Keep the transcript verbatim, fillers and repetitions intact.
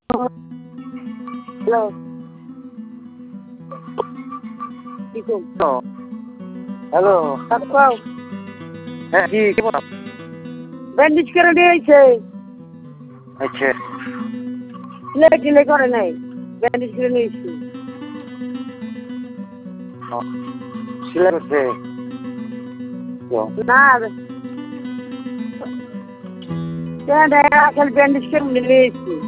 Hello কি করছো? Hello কাও হ্যাঁ কি কি বল? ব্যান্ডেজ করে দিয়েছে। আচ্ছা লে ঢিলে করে নাই, ব্যান্ডেজ করে নিয়েছি। সিলাই করছে না কেন দেখা খালি ব্যান্ডেজ করে নিয়েছি।